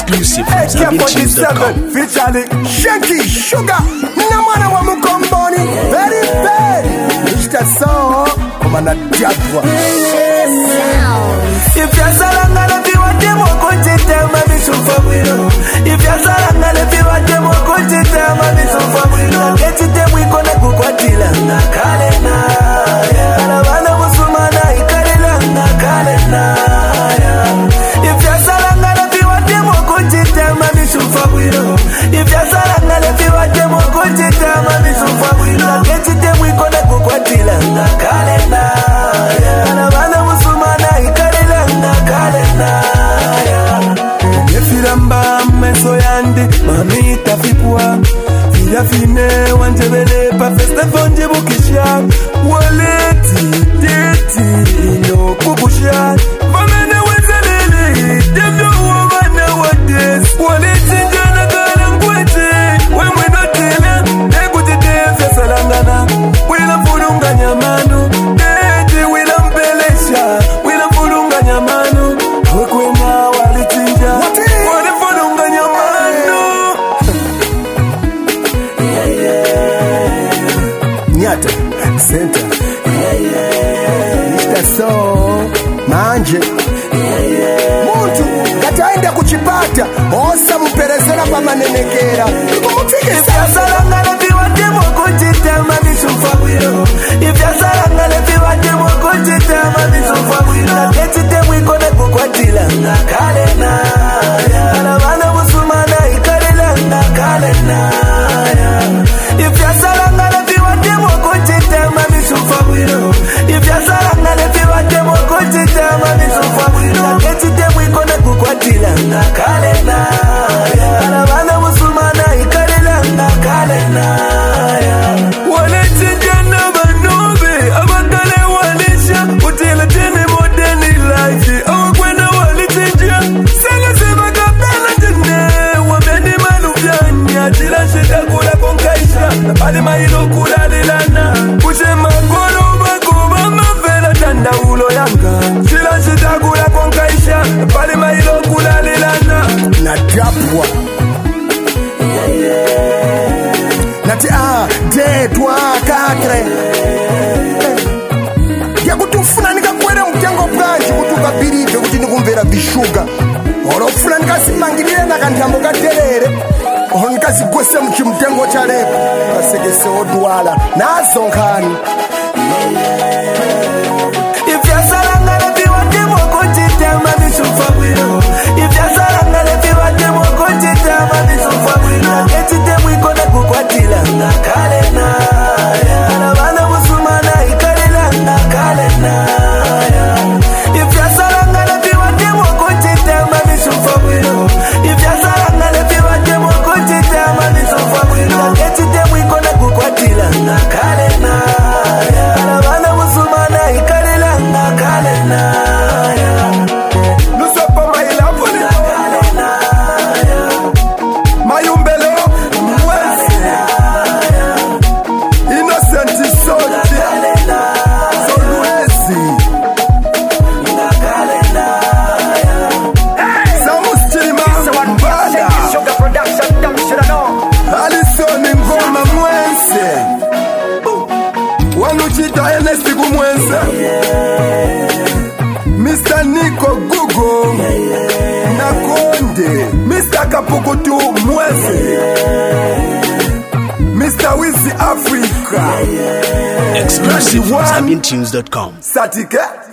Exclusive from ZambianTunes.com. Featuring Shanky Sugar. Namwana wa Mukomboni. Very bad. Mr. Song. Komana Diabwa. If you're Salangala, if you want them, we'll go to them, I'm so far we know. If you're Salangala, if you want them, we'll go to them, I'm so far we know. Get to them, we're gonna go Quatila, Nakalena. Alavana Musumana, Ikarila, Nakalena. If you're Salangala, if you want them, we'll go to them, I'm so far we know. If you're Salangala, if you want them, we'll go to them, I'm so far we know. Get to them, we're gonna go Quatila, Nakalena. Alavana Musumana, Ikarila, Nakalena. Yefiramba meso yandi mami tafipua Fia fine wanjebele pa feste fonje bukisha Waleti teti ino kukusha Vamene wezelele Jemyo wamane wades Waleti jana kala mkwete Wemwe notele Ekutite fya salangana Wila furunga nyamanu Teti wila mpelesha Wila furunga nyamanu Wekwena walitinja Wale furunga nyamanu Nyata Center. Mr. Song. Manje. Muntu kataenda kuchipata osa muperezera pa manenekera kumupike Salangala viwate mokotitama bisufawiro If ya salangala viwate mokotitama bisufawiro Ketite mwikone kukwatila Nakalena Alavana musumana ikarila Nakalena If ya salangala viwate mokotitama bisufawiro If ya salangala viwate mokotitama bisufawiro Ketite mwikone kukwatila Nakalena Alavana musumana ikarila Nakalena Walechinjana banobe Abakale walisha Utila tene modern life Awakwena walichinja Sele seba kapela jene Wabeni malubyanya Tila shida kula konkaisha Napali mailo kula lilana Kushe makolo makuba Mavela tanda ulo yanga Tila shida kula konkaisha Napali mailo kula lilana na Diabwa. Nati dedwa kakre yakutufuna nikakwera mtengo bwanji kutuka birive kuti nikumvera vishuga orofuna nikasimangirire nakantambo katerere oho nikazigwese muchimtengo chalepo kasekese odwala nazo nkhani If you're Salangala, if you want them, we'll go to them, I'm so far we know. If you're Salangala, if you want them, we'll go to them, I'm so far we know. Get to them, we're gonna go Quatila, Nakalena. Alavana Musumana, Ikarila, Nakalena. If you're Salangala, if you want them, we'll go to them, I'm so far we know. If you're Salangala, if you want them, we'll go to them, I'm so far we know. Get to them, we're gonna go Quatila, Nakalena. Alavana Musumana, Ikarila, Nakalena. lusopo mailapuli mayumbelo mwese Innocent sote Solwezi Samustima Mbala Alison Ngoma mwese Wanuchita Ernest kumwenza Mr. Nico Gugo Nakonde Mr. Kapukutu mwese Mr. Wizzy Africa Exclusive from ZambianTunes.com. Satike